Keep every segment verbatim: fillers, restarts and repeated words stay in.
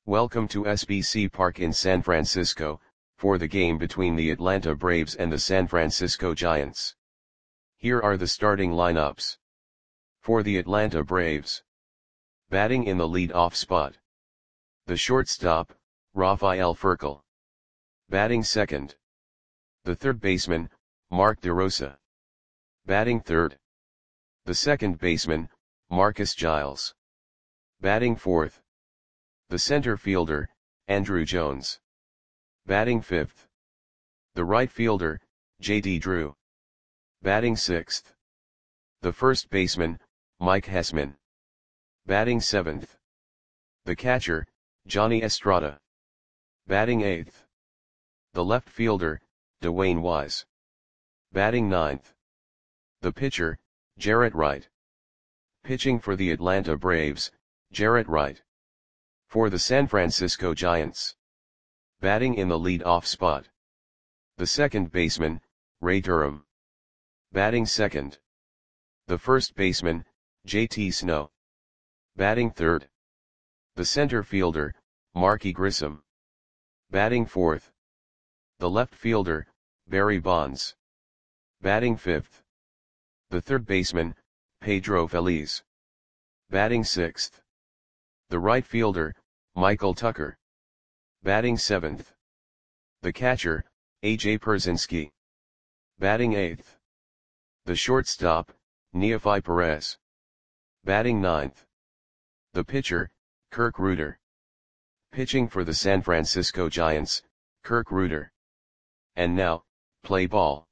Welcome to S B C Park in San Francisco, for the game between the Atlanta Braves and the San Francisco Giants. Here are the starting lineups. For the Atlanta Braves. Batting in the lead-off spot. The shortstop, Rafael Furcal. Batting second. The third baseman, Mark DeRosa. Batting third. The second baseman, Marcus Giles. Batting fourth. The center fielder, Andruw Jones. Batting fifth. The right fielder, J D Drew. Batting sixth. The first baseman, Mike Hessman. Batting seventh. The catcher, Johnny Estrada. Batting eighth. The left fielder, Dwayne Wise. Batting ninth. The pitcher, Jarrett Wright. Pitching for the Atlanta Braves, Jarrett Wright. For the San Francisco Giants. Batting in the lead-off spot. The second baseman, Ray Durham. Batting second. The first baseman, J T Snow. Batting third. The center fielder, Marky Grissom. Batting fourth. The left fielder, Barry Bonds. Batting fifth. The third baseman, Pedro Feliz. Batting sixth. The right fielder, Michael Tucker. Batting seventh. The catcher, A J Pierzynski. Batting eighth. The shortstop, Neofi Perez. Batting ninth. The pitcher, Kirk Rueter. Pitching for the San Francisco Giants, Kirk Rueter. And now, play ball.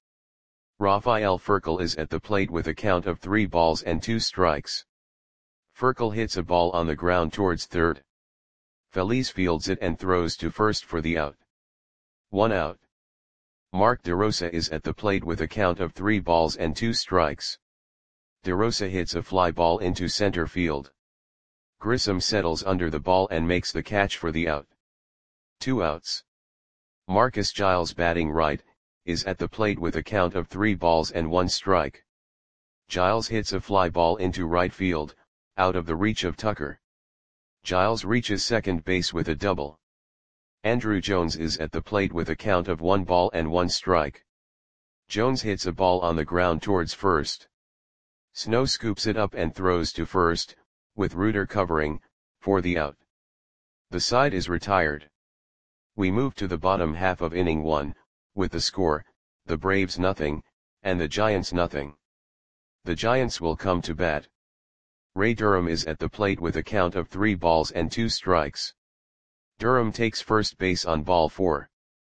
Rafael Furcal is at the plate with a count of three balls and two strikes. Furcal hits a ball on the ground towards third. Feliz fields it and throws to first for the out. One out. Mark DeRosa is at the plate with a count of three balls and two strikes. DeRosa hits a fly ball into center field. Grissom settles under the ball and makes the catch for the out. Two outs. Marcus Giles, batting right, is at the plate with a count of three balls and one strike. Giles hits a fly ball into right field, out of the reach of Tucker. Giles reaches second base with a double. Andruw Jones is at the plate with a count of one ball and one strike. Jones hits a ball on the ground towards first. Snow scoops it up and throws to first, with Rueter covering, for the out. The side is retired. We move to the bottom half of inning one, with the score, the Braves nothing, and the Giants nothing. The Giants will come to bat. Ray Durham is at the plate with a count of three balls and two strikes. Durham takes first base on ball four.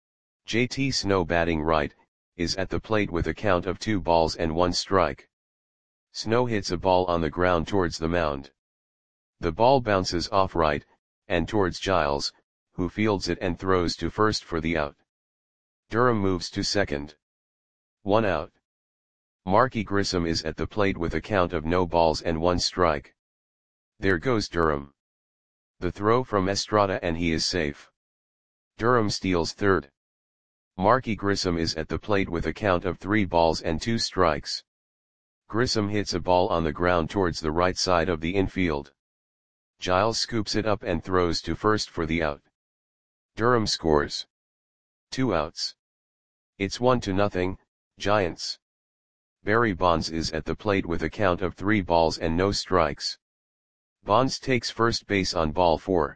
J T Snow, batting right, is at the plate with a count of two balls and one strike. Snow hits a ball on the ground towards the mound. The ball bounces off right, and towards Giles, who fields it and throws to first for the out. Durham moves to second. One out. Marky Grissom is at the plate with a count of no balls and one strike. There goes Durham. The throw from Estrada and he is safe. Durham steals third. Marky Grissom is at the plate with a count of three balls and two strikes. Grissom hits a ball on the ground towards the right side of the infield. Giles scoops it up and throws to first for the out. Durham scores. Two outs. It's one to nothing, Giants. Barry Bonds is at the plate with a count of three balls and no strikes. Bonds takes first base on ball four.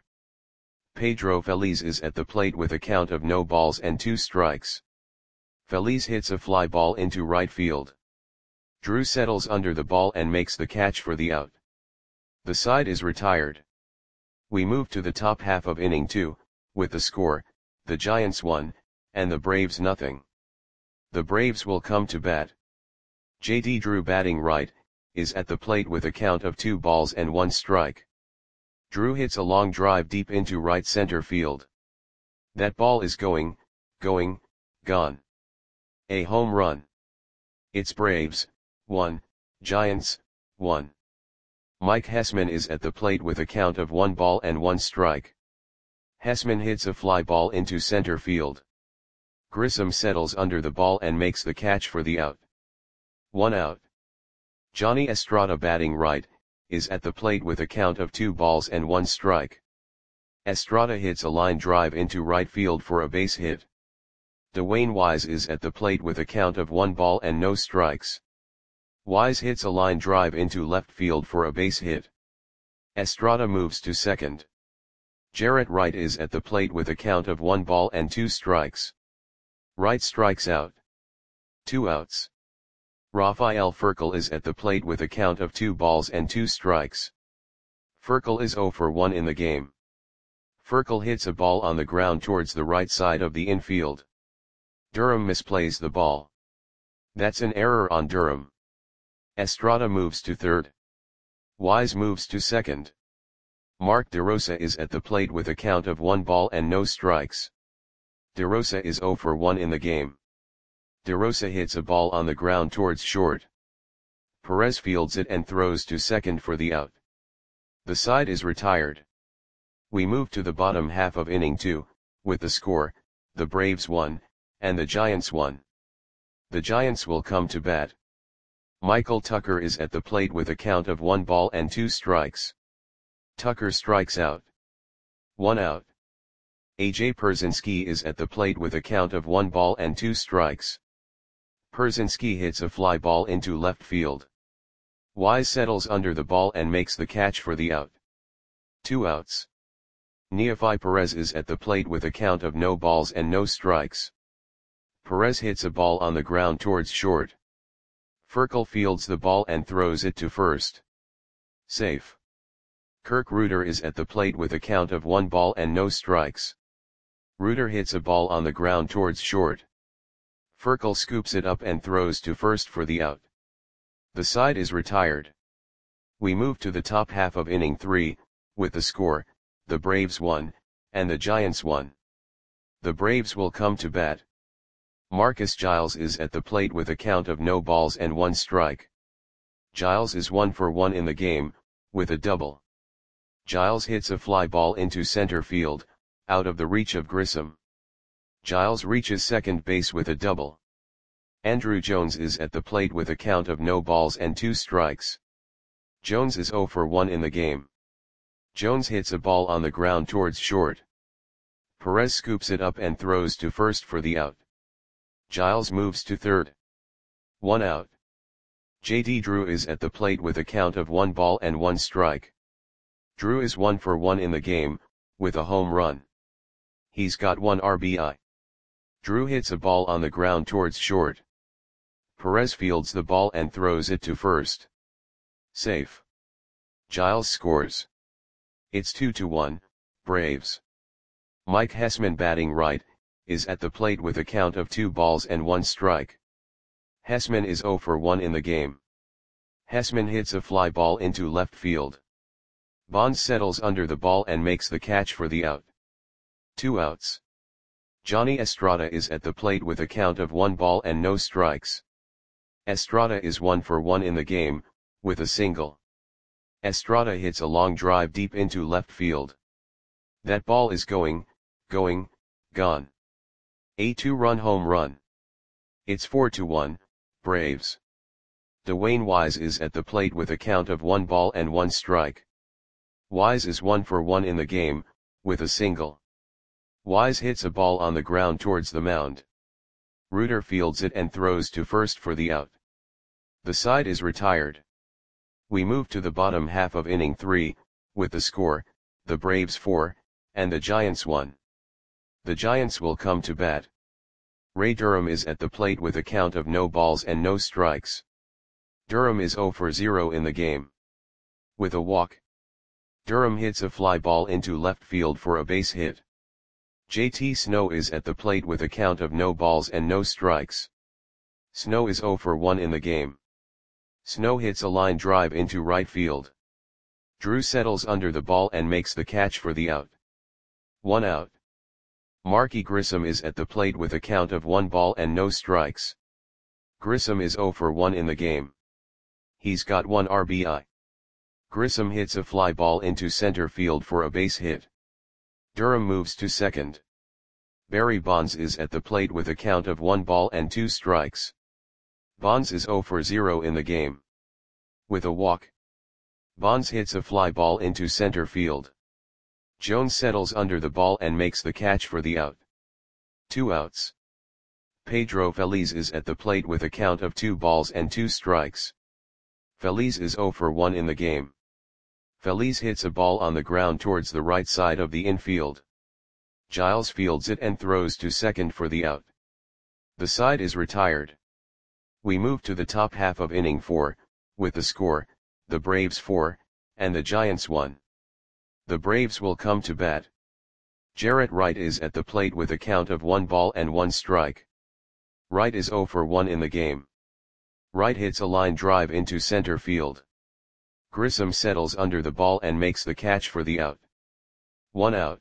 Pedro Feliz is at the plate with a count of no balls and two strikes. Feliz hits a fly ball into right field. Drew settles under the ball and makes the catch for the out. The side is retired. We move to the top half of inning two, with the score, the Giants one, and the Braves nothing. The Braves will come to bat. J D Drew, batting right, is at the plate with a count of two balls and one strike. Drew hits a long drive deep into right center field. That ball is going, going, gone. A home run. It's Braves, one, Giants, one. Mike Hessman is at the plate with a count of one ball and one strike. Hessman hits a fly ball into center field. Grissom settles under the ball and makes the catch for the out. One out. Johnny Estrada, batting right, is at the plate with a count of two balls and one strike. Estrada hits a line drive into right field for a base hit. Dwayne Wise is at the plate with a count of one ball and no strikes. Wise hits a line drive into left field for a base hit. Estrada moves to second. Jarrett Wright is at the plate with a count of one ball and two strikes. Wright strikes out. Two outs. Rafael Furcal is at the plate with a count of two balls and two strikes. Furcal is zero for one in the game. Furcal hits a ball on the ground towards the right side of the infield. Durham misplays the ball. That's an error on Durham. Estrada moves to third. Wise moves to second. Mark DeRosa is at the plate with a count of one ball and no strikes. DeRosa is zero for one in the game. DeRosa hits a ball on the ground towards short. Perez fields it and throws to second for the out. The side is retired. We move to the bottom half of inning two, with the score, the Braves won, and the Giants won. The Giants will come to bat. Michael Tucker is at the plate with a count of one ball and two strikes. Tucker strikes out. One out. A J Pierzynski is at the plate with a count of one ball and two strikes. Pierzynski hits a fly ball into left field. Wise settles under the ball and makes the catch for the out. Two outs. Neefi Perez is at the plate with a count of no balls and no strikes. Perez hits a ball on the ground towards short. Furcal fields the ball and throws it to first. Safe. Kirk Reuter is at the plate with a count of one ball and no strikes. Reuter hits a ball on the ground towards short. Furcal scoops it up and throws to first for the out. The side is retired. We move to the top half of inning three, with the score, the Braves won, and the Giants won. The Braves will come to bat. Marcus Giles is at the plate with a count of no balls and one strike. Giles is one for one in the game, with a double. Giles hits a fly ball into center field, out of the reach of Grissom. Giles reaches second base with a double. Andruw Jones is at the plate with a count of no balls and two strikes. Jones is zero for one in the game. Jones hits a ball on the ground towards short. Perez scoops it up and throws to first for the out. Giles moves to third. One out. J D Drew is at the plate with a count of one ball and one strike. Drew is one for one in the game, with a home run. He's got one R B I. Drew hits a ball on the ground towards short. Perez fields the ball and throws it to first. Safe. Giles scores. It's two to one, Braves. Mike Hessman, batting right, is at the plate with a count of two balls and one strike. Hessman is zero for one in the game. Hessman hits a fly ball into left field. Bonds settles under the ball and makes the catch for the out. Two outs. Johnny Estrada is at the plate with a count of one ball and no strikes. Estrada is one for one in the game, with a single. Estrada hits a long drive deep into left field. That ball is going, going, gone. A two-run home run. It's four to one, Braves. Dwayne Wise is at the plate with a count of one ball and one strike. Wise is one for one in the game, with a single. Wise hits a ball on the ground towards the mound. Reuter fields it and throws to first for the out. The side is retired. We move to the bottom half of inning three, with the score, the Braves four, and the Giants one. The Giants will come to bat. Ray Durham is at the plate with a count of no balls and no strikes. Durham is zero for zero in the game. With a walk. Durham hits a fly ball into left field for a base hit. J T Snow is at the plate with a count of no balls and no strikes. Snow is zero for one in the game. Snow hits a line drive into right field. Drew settles under the ball and makes the catch for the out. One out. Marky Grissom is at the plate with a count of one ball and no strikes. Grissom is zero for one in the game. He's got one R B I. Grissom hits a fly ball into center field for a base hit. Durham moves to second. Barry Bonds is at the plate with a count of one ball and two strikes. Bonds is zero for zero in the game. With a walk. Bonds hits a fly ball into center field. Jones settles under the ball and makes the catch for the out. Two outs. Pedro Feliz is at the plate with a count of two balls and two strikes. Feliz is zero for one in the game. Feliz hits a ball on the ground towards the right side of the infield. Giles fields it and throws to second for the out. The side is retired. We move to the top half of inning four, with the score, the Braves four, and the Giants one. The Braves will come to bat. Jarrett Wright is at the plate with a count of one ball and one strike. Wright is zero for one in the game. Wright hits a line drive into center field. Grissom settles under the ball and makes the catch for the out. One out.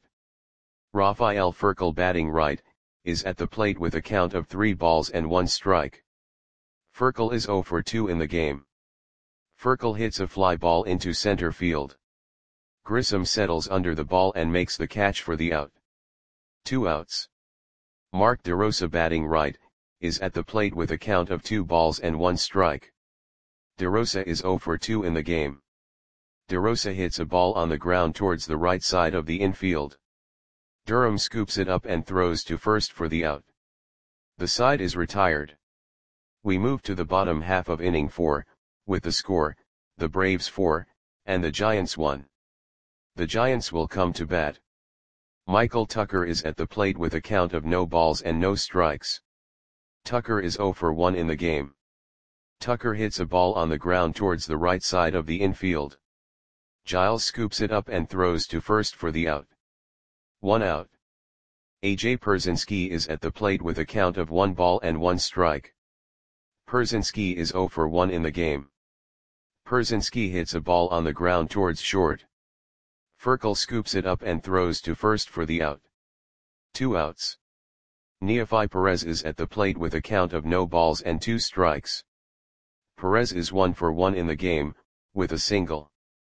Rafael Furcal, batting right, is at the plate with a count of three balls and one strike. Furcal is zero for two in the game. Furcal hits a fly ball into center field. Grissom settles under the ball and makes the catch for the out. Two outs. Mark DeRosa, batting right, is at the plate with a count of two balls and one strike. DeRosa is zero for two in the game. DeRosa hits a ball on the ground towards the right side of the infield. Durham scoops it up and throws to first for the out. The side is retired. We move to the bottom half of inning four, with the score, the Braves four, and the Giants one. The Giants will come to bat. Michael Tucker is at the plate with a count of no balls and no strikes. Tucker is zero for one in the game. Tucker hits a ball on the ground towards the right side of the infield. Giles scoops it up and throws to first for the out. One out. A J Pierzynski is at the plate with a count of one ball and one strike. Pierzynski is zero for one in the game. Pierzynski hits a ball on the ground towards short. Furcal scoops it up and throws to first for the out. Two outs. Neofi Perez is at the plate with a count of no balls and two strikes. Perez is one for one in the game, with a single.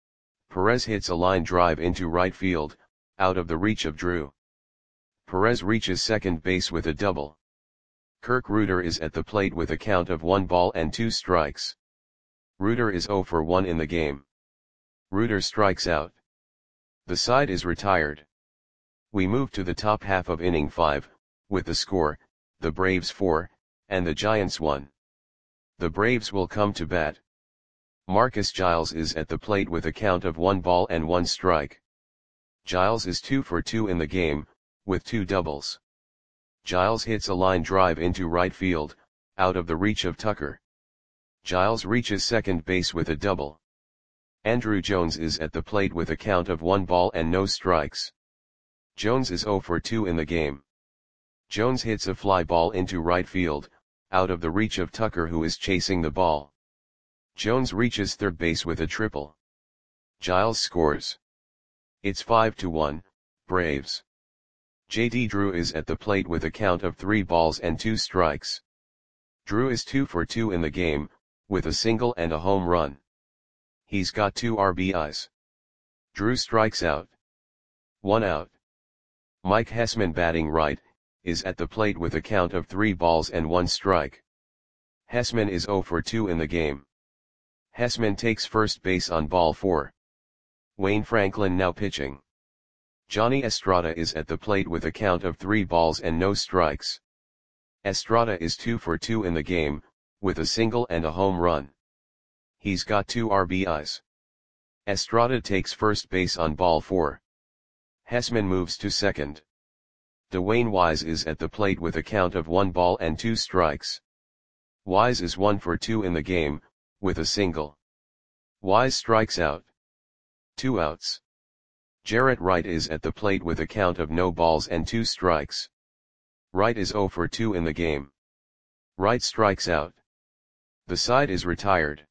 Perez hits a line drive into right field, out of the reach of Drew. Perez reaches second base with a double. Kirk Reuter is at the plate with a count of one ball and two strikes. Reuter is zero for one in the game. Reuter strikes out. The side is retired. We move to the top half of inning five, with the score, the Braves four, and the Giants one. The Braves will come to bat. Marcus Giles is at the plate with a count of one ball and one strike. Giles is two for two in the game, with two doubles. Giles hits a line drive into right field, out of the reach of Tucker. Giles reaches second base with a double. Andrew Jones is at the plate with a count of one ball and no strikes. Jones is zero for two in the game. Jones hits a fly ball into right field, out of the reach of Tucker, who is chasing the ball. Jones reaches third base with a triple. Giles scores. It's five to one, Braves. J D Drew is at the plate with a count of three balls and two strikes. Drew is two for two in the game, with a single and a home run. He's got two R B Is. Drew strikes out. One out. Mike Hessman, batting right, is at the plate with a count of three balls and one strike. Hessman is zero for two in the game. Hessman takes first base on ball four. Wayne Franklin now pitching. Johnny Estrada is at the plate with a count of three balls and no strikes. Estrada is two for two in the game, with a single and a home run. He's got two R B Is. Estrada takes first base on ball four. Hessman moves to second. Dwayne Wise is at the plate with a count of one ball and two strikes. Wise is one for two in the game, with a single. Wise strikes out. Two outs. Jarrett Wright is at the plate with a count of no balls and two strikes. Wright is zero for two in the game. Wright strikes out. The side is retired.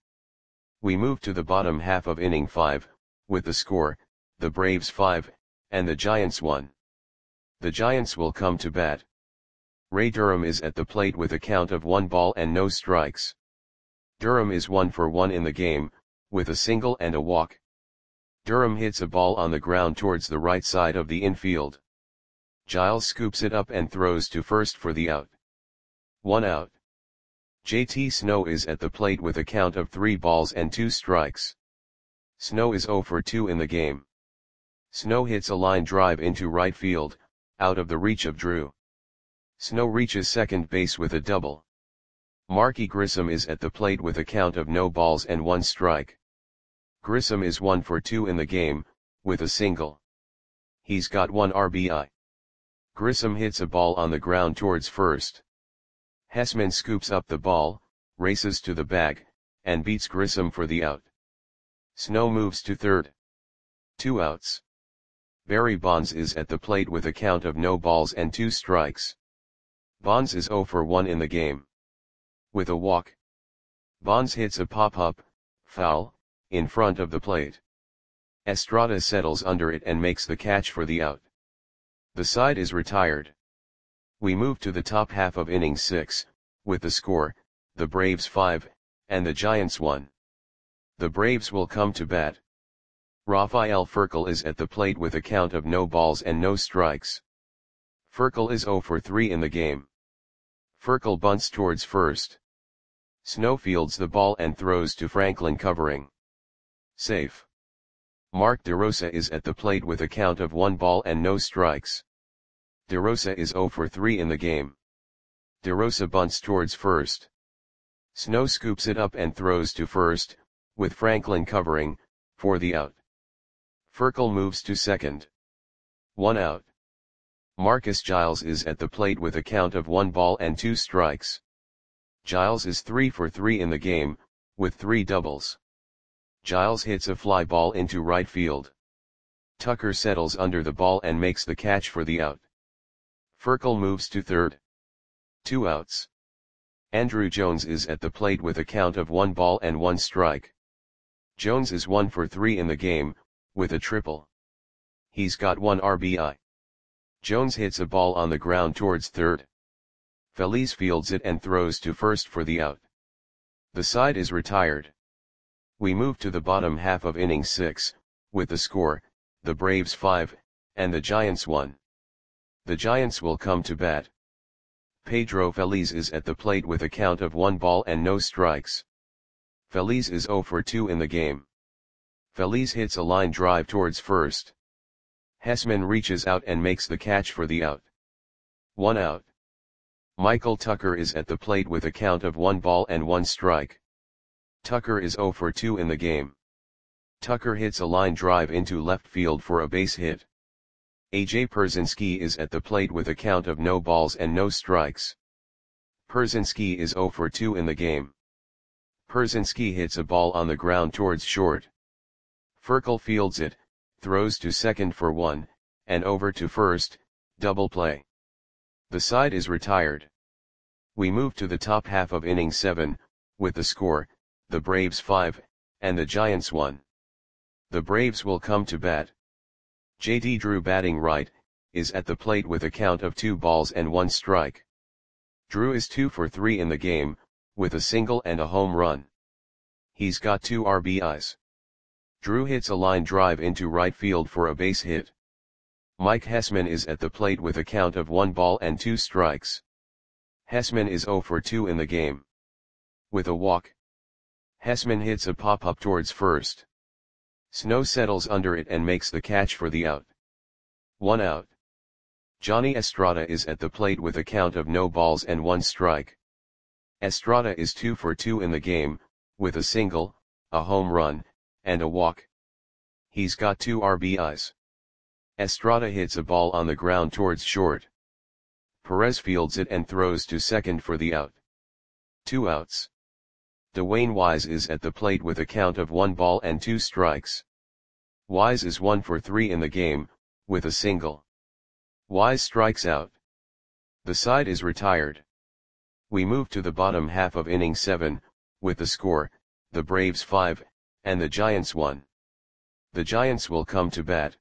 We move to the bottom half of inning five, with the score, the Braves five, and the Giants one. The Giants will come to bat. Ray Durham is at the plate with a count of one ball and no strikes. Durham is one for one in the game, with a single and a walk. Durham hits a ball on the ground towards the right side of the infield. Giles scoops it up and throws to first for the out. One out. J T Snow is at the plate with a count of three balls and two strikes. Snow is zero for two in the game. Snow hits a line drive into right field, out of the reach of Drew. Snow reaches second base with a double. Marky Grissom is at the plate with a count of no balls and one strike. Grissom is one for two in the game, with a single. He's got one R B I. Grissom hits a ball on the ground towards first. Hessman scoops up the ball, races to the bag, and beats Grissom for the out. Snow moves to third. Two outs. Barry Bonds is at the plate with a count of no balls and two strikes. Bonds is zero for one in the game. With a walk. Bonds hits a pop-up, foul, in front of the plate. Estrada settles under it and makes the catch for the out. The side is retired. We move to the top half of inning six, with the score, the Braves five, and the Giants one. The Braves will come to bat. Rafael Furcal is at the plate with a count of no balls and no strikes. Furcal is zero for three in the game. Furcal bunts towards first. Snow fields the ball and throws to Franklin covering. Safe. Mark DeRosa is at the plate with a count of one ball and no strikes. DeRosa is zero for three in the game. DeRosa bunts towards first. Snow scoops it up and throws to first, with Franklin covering, for the out. Furcal moves to second. One out. Marcus Giles is at the plate with a count of one ball and two strikes. Giles is three for three in the game, with three doubles. Giles hits a fly ball into right field. Tucker settles under the ball and makes the catch for the out. Furcal moves to third. Two outs. Andrew Jones is at the plate with a count of one ball and one strike. Jones is one for three in the game, with a triple. He's got one R B I. Jones hits a ball on the ground towards third. Feliz fields it and throws to first for the out. The side is retired. We move to the bottom half of inning six, with the score, the Braves five, and the Giants one. The Giants will come to bat. Pedro Feliz is at the plate with a count of one ball and no strikes. Feliz is zero for two in the game. Feliz hits a line drive towards first. Hessman reaches out and makes the catch for the out. One out. Michael Tucker is at the plate with a count of one ball and one strike. Tucker is zero for two in the game. Tucker hits a line drive into left field for a base hit. A J Pierzynski is at the plate with a count of no balls and no strikes. Pierzynski is zero for two in the game. Pierzynski hits a ball on the ground towards short. Furcal fields it, throws to second for one, and over to first, double play. The side is retired. We move to the top half of inning seven, with the score, the Braves five, and the Giants one. The Braves will come to bat. J D Drew batting right, is at the plate with a count of two balls and one strike. Drew is two for three in the game, with a single and a home run. He's got two R B Is. Drew hits a line drive into right field for a base hit. Mike Hessman is at the plate with a count of one ball and two strikes. Hessman is zero for two in the game. With a walk. Hessman hits a pop-up towards first. Snow settles under it and makes the catch for the out. One out. Johnny Estrada is at the plate with a count of no balls and one strike. Estrada is two for two in the game, with a single, a home run, and a walk. He's got two R B Is. Estrada hits a ball on the ground towards short. Perez fields it and throws to second for the out. Two outs. Dwayne Wise is at the plate with a count of one ball and two strikes. Wise is one for three in the game, with a single. Wise strikes out. The side is retired. We move to the bottom half of inning seven, with the score, the Braves five, and the Giants one. The Giants will come to bat.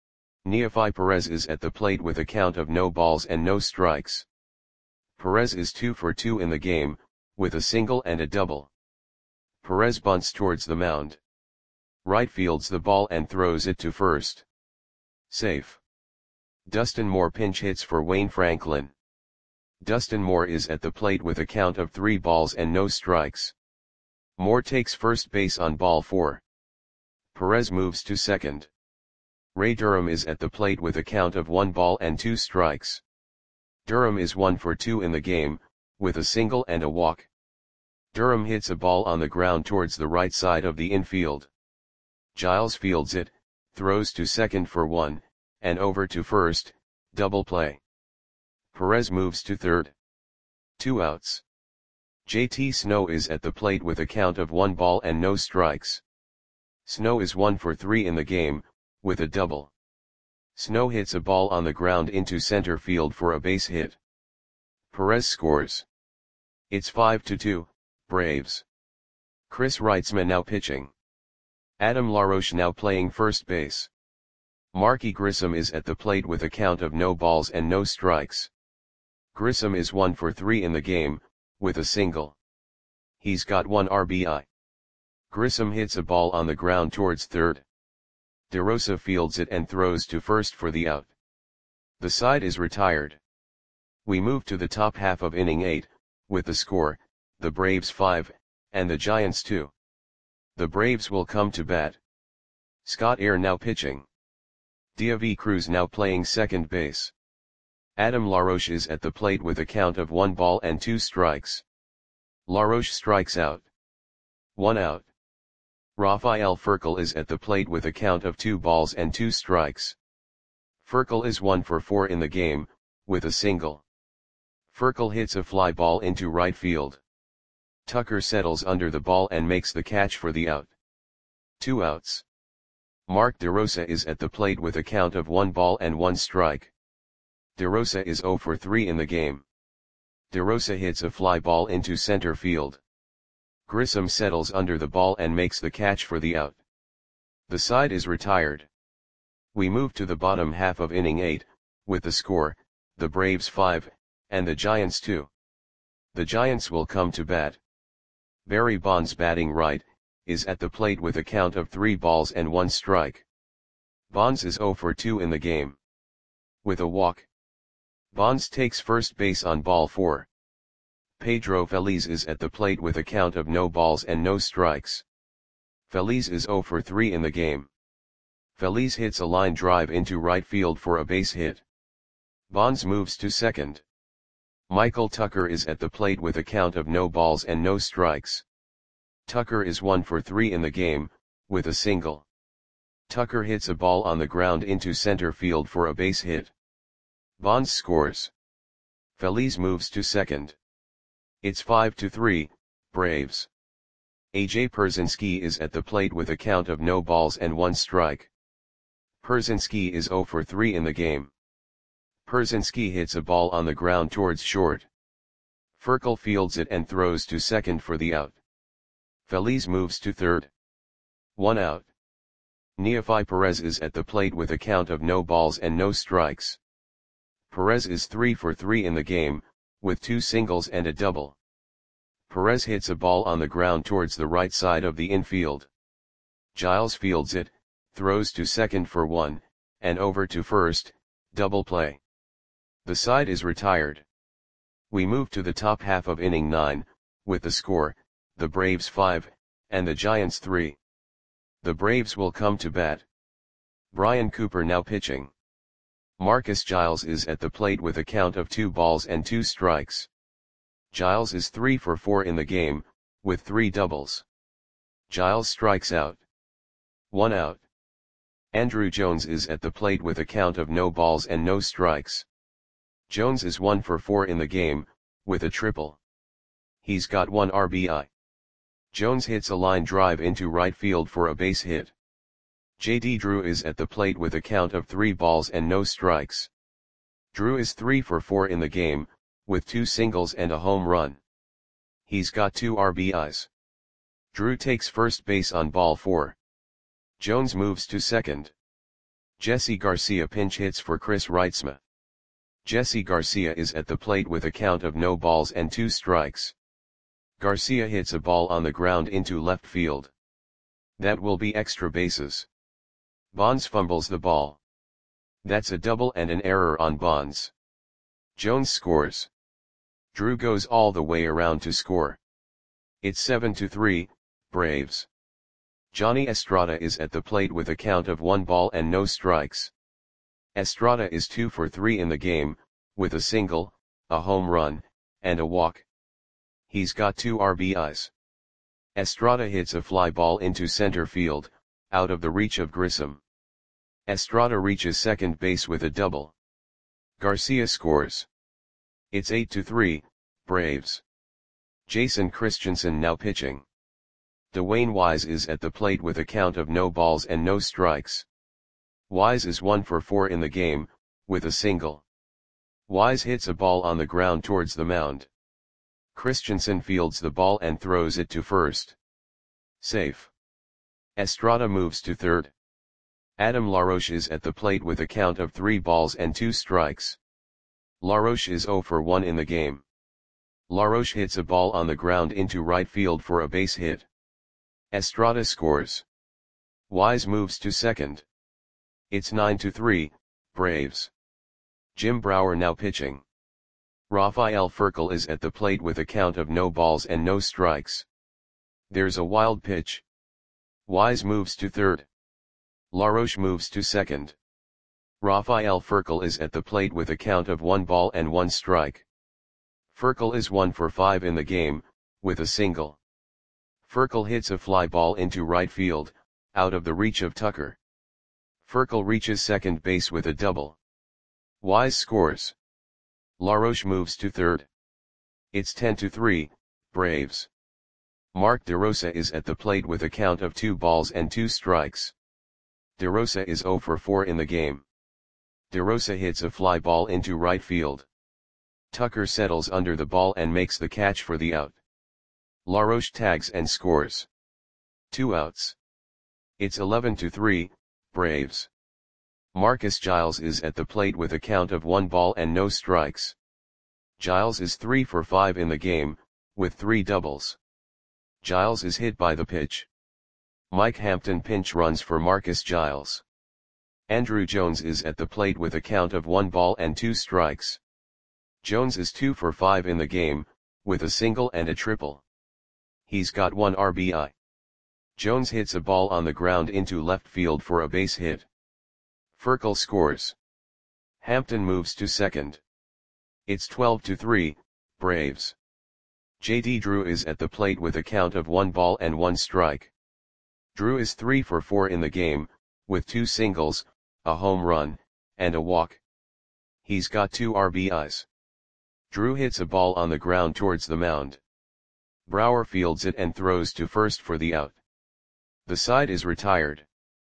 Neefi Perez is at the plate with a count of no balls and no strikes. Perez is two for two in the game, with a single and a double. Perez bunts towards the mound. Right fields the ball and throws it to first. Safe. Dustin Moore pinch hits for Wayne Franklin. Dustin Moore is at the plate with a count of three balls and no strikes. Moore takes first base on ball four. Perez moves to second. Ray Durham is at the plate with a count of one ball and two strikes. Durham is one for two in the game, with a single and a walk. Durham hits a ball on the ground towards the right side of the infield. Giles fields it, throws to second for one, and over to first, double play. Perez moves to third. Two outs. J T Snow is at the plate with a count of one ball and no strikes. Snow is one for three in the game, with a double. Snow hits a ball on the ground into center field for a base hit. Perez scores. It's five to two, Braves. Chris Reitzman now pitching. Adam LaRoche now playing first base. Marky Grissom is at the plate with a count of no balls and no strikes. Grissom is one for three in the game, with a single. He's got one R B I. Grissom hits a ball on the ground towards third. DeRosa fields it and throws to first for the out. The side is retired. We move to the top half of inning eight, with the score, the Braves five, and the Giants two. The Braves will come to bat. Scott Air now pitching. Diavi Cruz now playing second base. Adam LaRoche is at the plate with a count of one ball and two strikes. LaRoche strikes out. One out. Rafael Furcal is at the plate with a count of two balls and two strikes. Furcal is one for four in the game, with a single. Furcal hits a fly ball into right field. Tucker settles under the ball and makes the catch for the out. Two outs. Mark DeRosa is at the plate with a count of one ball and one strike. DeRosa is zero for three in the game. DeRosa hits a fly ball into center field. Grissom settles under the ball and makes the catch for the out. The side is retired. We move to the bottom half of inning eight, with the score, the Braves five, and the Giants two. The Giants will come to bat. Barry Bonds batting right, is at the plate with a count of three balls and one strike. Bonds is zero for two in the game. With a walk. Bonds takes first base on ball four. Pedro Feliz is at the plate with a count of no balls and no strikes. Feliz is zero for three in the game. Feliz hits a line drive into right field for a base hit. Bonds moves to second. Michael Tucker is at the plate with a count of no balls and no strikes. Tucker is one for three in the game, with a single. Tucker hits a ball on the ground into center field for a base hit. Bonds scores. Feliz moves to second. It's five to three, Braves. A J Pierzynski is at the plate with a count of no balls and one strike. Pierzynski is zero for three in the game. Pierzynski hits a ball on the ground towards short. Furcal fields it and throws to second for the out. Feliz moves to third. One out. Neefi Perez is at the plate with a count of no balls and no strikes. Perez is three for three in the game, with two singles and a double. Perez hits a ball on the ground towards the right side of the infield. Giles fields it, throws to second for one, and over to first, double play. The side is retired. We move to the top half of inning nine, with the score, the Braves five, and the Giants three. The Braves will come to bat. Brian Cooper now pitching. Marcus Giles is at the plate with a count of two balls and two strikes. Giles is three for four in the game, with three doubles. Giles strikes out. One out. Andrew Jones is at the plate with a count of no balls and no strikes. Jones is one for four in the game, with a triple. He's got one R B I. Jones hits a line drive into right field for a base hit. J D Drew is at the plate with a count of three balls and no strikes. Drew is three for four in the game, with two singles and a home run. He's got two R B Is. Drew takes first base on ball four. Jones moves to second. Jesse Garcia pinch hits for Chris Reitzman. Jesse Garcia is at the plate with a count of no balls and two strikes. Garcia hits a ball on the ground into left field. That will be extra bases. Bonds fumbles the ball. That's a double and an error on Bonds. Jones scores. Drew goes all the way around to score. It's seven to three, Braves. Johnny Estrada is at the plate with a count of one ball and no strikes. Estrada is two for three in the game, with a single, a home run, and a walk. He's got two R B Is. Estrada hits a fly ball into center field, out of the reach of Grissom. Estrada reaches second base with a double. Garcia scores. It's eight to three, Braves. Jason Christensen now pitching. Dwayne Wise is at the plate with a count of no balls and no strikes. Wise is one for four in the game, with a single. Wise hits a ball on the ground towards the mound. Christensen fields the ball and throws it to first. Safe. Estrada moves to third. Adam LaRoche is at the plate with a count of three balls and two strikes. LaRoche is zero for one in the game. LaRoche hits a ball on the ground into right field for a base hit. Estrada scores. Wise moves to second. It's nine to three, Braves. Jim Brower now pitching. Rafael Furcal is at the plate with a count of no balls and no strikes. There's a wild pitch. Wise moves to third. LaRoche moves to second. Rafael Furcal is at the plate with a count of one ball and one strike. Furcal is one for five in the game, with a single. Furcal hits a fly ball into right field, out of the reach of Tucker. Furcal reaches second base with a double. Wise scores. LaRoche moves to third. It's ten to three, Braves. Mark DeRosa is at the plate with a count of two balls and two strikes. DeRosa is zero for four in the game. DeRosa hits a fly ball into right field. Tucker settles under the ball and makes the catch for the out. LaRoche tags and scores. Two outs. It's eleven to three, Braves. Marcus Giles is at the plate with a count of one ball and no strikes. Giles is three for five in the game, with three doubles. Giles is hit by the pitch. Mike Hampton pinch runs for Marcus Giles. Andrew Jones is at the plate with a count of one ball and two strikes. Jones is two for five in the game, with a single and a triple. He's got one R B I. Jones hits a ball on the ground into left field for a base hit. Furcal scores. Hampton moves to second. It's twelve to three, Braves. J D Drew is at the plate with a count of one ball and one strike. Drew is three for four in the game, with two singles, a home run, and a walk. He's got two R B Is. Drew hits a ball on the ground towards the mound. Brower fields it and throws to first for the out. The side is retired.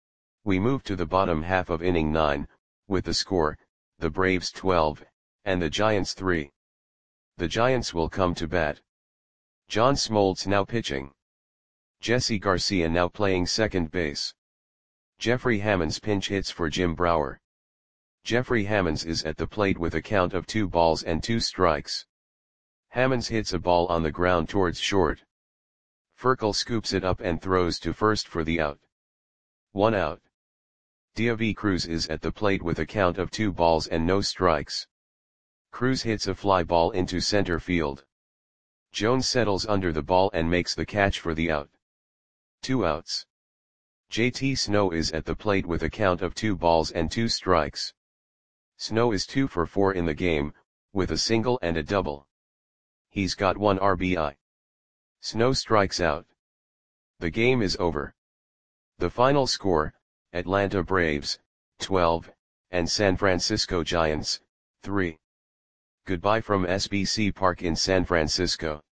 We move to the bottom half of inning nine, with the score, the Braves twelve, and the Giants three. The Giants will come to bat. John Smoltz now pitching. Jesse Garcia now playing second base. Jeffrey Hammonds pinch hits for Jim Brower. Jeffrey Hammonds is at the plate with a count of two balls and two strikes. Hammonds hits a ball on the ground towards short. Furcal scoops it up and throws to first for the out. One out. Diaby Cruz is at the plate with a count of two balls and no strikes. Cruz hits a fly ball into center field. Jones settles under the ball and makes the catch for the out. Two outs. J T Snow is at the plate with a count of two balls and two strikes. Snow is two for four in the game, with a single and a double. He's got one R B I. Snow strikes out. The game is over. The final score, Atlanta Braves, twelve, and San Francisco Giants, three. Goodbye from S B C Park in San Francisco.